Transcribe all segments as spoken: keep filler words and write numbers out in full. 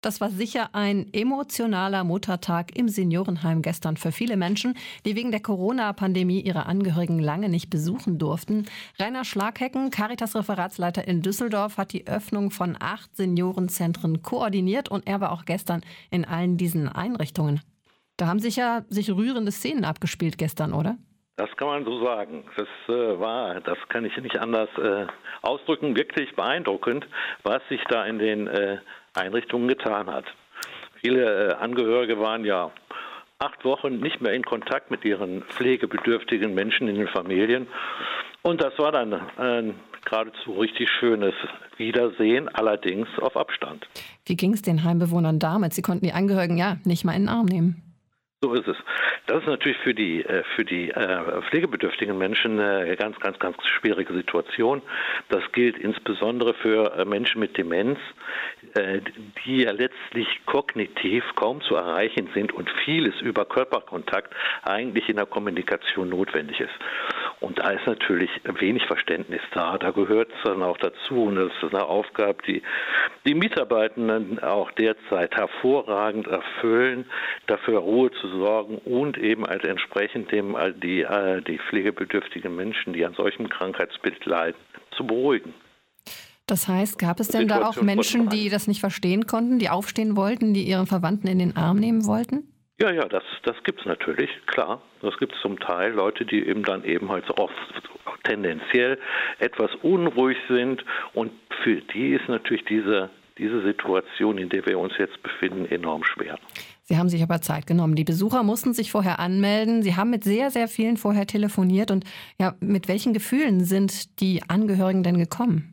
Das war sicher ein emotionaler Muttertag im Seniorenheim gestern für viele Menschen, die wegen der Corona-Pandemie ihre Angehörigen lange nicht besuchen durften. Rainer Schlaghecken, Caritas-Referatsleiter in Düsseldorf, hat die Öffnung von acht Seniorenzentren koordiniert und er war auch gestern in allen diesen Einrichtungen. Da haben sich ja sich rührende Szenen abgespielt gestern, oder? Das kann man so sagen. Das äh, war, das kann ich nicht anders äh, ausdrücken, wirklich beeindruckend, was sich da in den äh, Einrichtungen getan hat. Viele äh, Angehörige waren ja acht Wochen nicht mehr in Kontakt mit ihren pflegebedürftigen Menschen in den Familien. Und das war dann ein geradezu richtig schönes Wiedersehen, allerdings auf Abstand. Wie ging es den Heimbewohnern damit? Sie konnten die Angehörigen ja nicht mal in den Arm nehmen. So ist es. Das ist natürlich für die für die äh, pflegebedürftigen Menschen eine ganz, ganz, ganz schwierige Situation. Das gilt insbesondere für äh, Menschen mit Demenz, äh, die ja letztlich kognitiv kaum zu erreichen sind und vieles über Körperkontakt eigentlich in der Kommunikation notwendig ist. Und da ist natürlich wenig Verständnis da. Da gehört es dann auch dazu, und das ist eine Aufgabe, die die Mitarbeitenden auch derzeit hervorragend erfüllen, dafür Ruhe zu sorgen und eben als entsprechend dem die, die pflegebedürftigen Menschen, die an solchem Krankheitsbild leiden, zu beruhigen. Das heißt, gab es denn da auch Menschen, die das nicht verstehen konnten, die aufstehen wollten, die ihren Verwandten in den Arm nehmen wollten? Ja, ja, das, das gibt es natürlich, klar. Das gibt es zum Teil Leute, die eben dann eben halt so oft tendenziell etwas unruhig sind. Und für die ist natürlich diese, diese Situation, in der wir uns jetzt befinden, enorm schwer. Sie haben sich aber Zeit genommen. Die Besucher mussten sich vorher anmelden. Sie haben mit sehr, sehr vielen vorher telefoniert. Und ja, mit welchen Gefühlen sind die Angehörigen denn gekommen?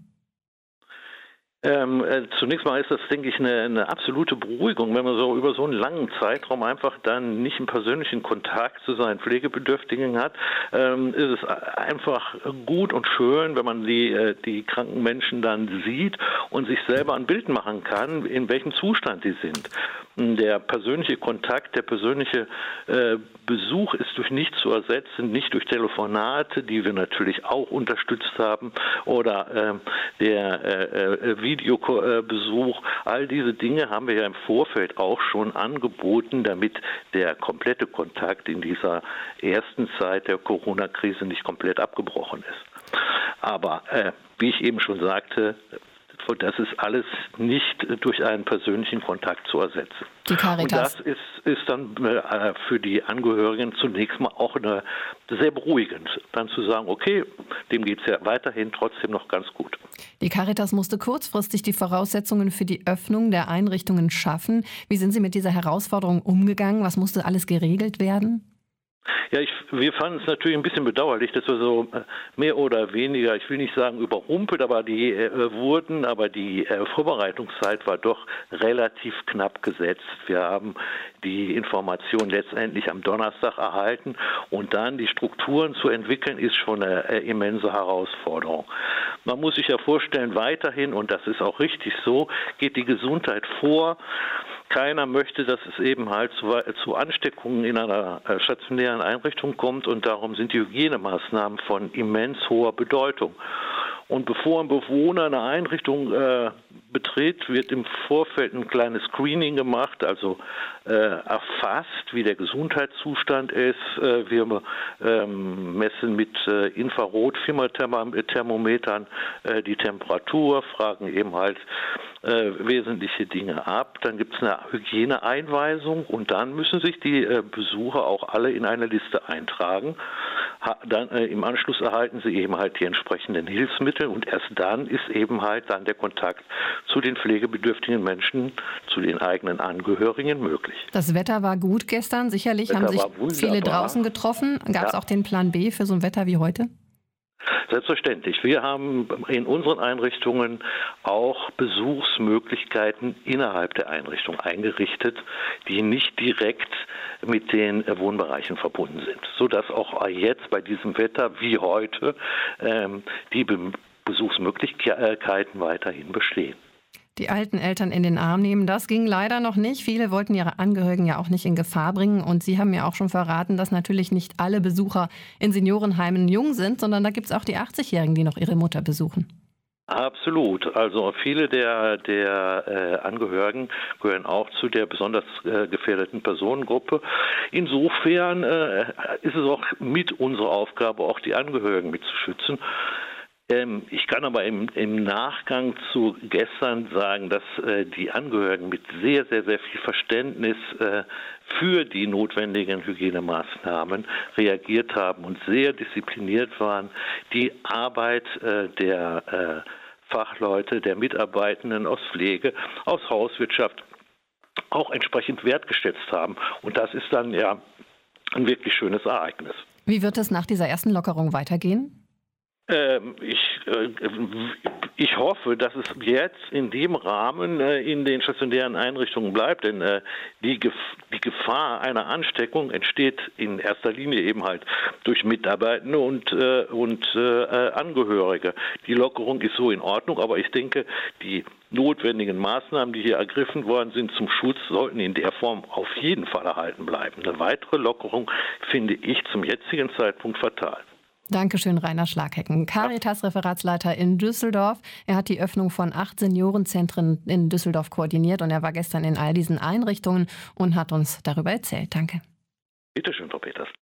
Ähm, äh, zunächst mal ist das, denke ich, eine, eine absolute Beruhigung, wenn man so über so einen langen Zeitraum einfach dann nicht einen persönlichen Kontakt zu seinen Pflegebedürftigen hat. Ähm, ist es einfach gut und schön, wenn man die, äh, die kranken Menschen dann sieht und sich selber ein Bild machen kann, in welchem Zustand sie sind. Der persönliche Kontakt, der persönliche äh, Besuch ist durch nichts zu ersetzen, nicht durch Telefonate, die wir natürlich auch unterstützt haben, oder äh, der äh, Videobesuch. All diese Dinge haben wir ja im Vorfeld auch schon angeboten, damit der komplette Kontakt in dieser ersten Zeit der Corona-Krise nicht komplett abgebrochen ist. Aber äh, wie ich eben schon sagte, und das ist alles nicht durch einen persönlichen Kontakt zu ersetzen. Die Caritas. Und das ist, ist dann äh, für die Angehörigen zunächst mal auch eine, sehr beruhigend, dann zu sagen, okay, dem geht es ja weiterhin trotzdem noch ganz gut. Die Caritas musste kurzfristig die Voraussetzungen für die Öffnung der Einrichtungen schaffen. Wie sind Sie mit dieser Herausforderung umgegangen? Was musste alles geregelt werden? Ja, ich, wir fanden es natürlich ein bisschen bedauerlich, dass wir so mehr oder weniger, ich will nicht sagen überrumpelt, aber die äh, wurden, aber die äh, Vorbereitungszeit war doch relativ knapp gesetzt. Wir haben die Information letztendlich am Donnerstag erhalten und dann die Strukturen zu entwickeln, ist schon eine äh, immense Herausforderung. Man muss sich ja vorstellen, weiterhin, und das ist auch richtig so, geht die Gesundheit vor. Keiner möchte, dass es eben halt zu, zu Ansteckungen in einer äh, stationären Einrichtung kommt, und darum sind die Hygienemaßnahmen von immens hoher Bedeutung. Und bevor ein Bewohner eine Einrichtung äh, betritt, wird im Vorfeld ein kleines Screening gemacht, also äh, erfasst, wie der Gesundheitszustand ist. Äh, wir ähm, messen mit äh, Infrarot-Fieberthermometern äh, die Temperatur, fragen eben halt äh, wesentliche Dinge ab. Dann gibt es eine Hygieneeinweisung und dann müssen sich die äh, Besucher auch alle in eine Liste eintragen. Ha, dann äh, im Anschluss erhalten sie eben halt die entsprechenden Hilfsmittel und erst dann ist eben halt dann der Kontakt zu den pflegebedürftigen Menschen, zu den eigenen Angehörigen möglich. Das Wetter war gut gestern, sicherlich Wetter haben sich wunderbar. Viele draußen getroffen. Gab es Ja. auch den Plan B für so ein Wetter wie heute? Selbstverständlich. Wir haben in unseren Einrichtungen auch Besuchsmöglichkeiten innerhalb der Einrichtung eingerichtet, die nicht direkt mit den Wohnbereichen verbunden sind, sodass auch jetzt bei diesem Wetter wie heute ähm, die Be- Besuchsmöglichkeiten weiterhin bestehen. Die alten Eltern in den Arm nehmen, das ging leider noch nicht. Viele wollten ihre Angehörigen ja auch nicht in Gefahr bringen. Und Sie haben mir auch schon verraten, dass natürlich nicht alle Besucher in Seniorenheimen jung sind, sondern da gibt es auch die achtzig-Jährigen, die noch ihre Mutter besuchen. Absolut. Also viele der, der äh, Angehörigen gehören auch zu der besonders äh, gefährdeten Personengruppe. Insofern äh, ist es auch mit unserer Aufgabe, auch die Angehörigen mitzuschützen. Ähm, ich kann aber im, im Nachgang zu gestern sagen, dass äh, die Angehörigen mit sehr, sehr, sehr viel Verständnis äh, für die notwendigen Hygienemaßnahmen reagiert haben und sehr diszipliniert waren. Die Arbeit äh, der äh, Fachleute, der Mitarbeitenden aus Pflege, aus Hauswirtschaft auch entsprechend wertgeschätzt haben. Und das ist dann ja ein wirklich schönes Ereignis. Wie wird es nach dieser ersten Lockerung weitergehen? Ähm, ich, äh, ich hoffe, dass es jetzt in dem Rahmen äh, in den stationären Einrichtungen bleibt, denn äh, die, Gef- die Gefahr einer Ansteckung entsteht in erster Linie eben halt durch Mitarbeitende und, äh, und äh, Angehörige. Die Lockerung ist so in Ordnung, aber ich denke, die notwendigen Maßnahmen, die hier ergriffen worden sind zum Schutz, sollten in der Form auf jeden Fall erhalten bleiben. Eine weitere Lockerung finde ich zum jetzigen Zeitpunkt fatal. Dankeschön, Rainer Schlaghecken, Caritas-Referatsleiter in Düsseldorf. Er hat die Öffnung von acht Seniorenzentren in Düsseldorf koordiniert und er war gestern in all diesen Einrichtungen und hat uns darüber erzählt. Danke. Bitte schön, Frau Peters.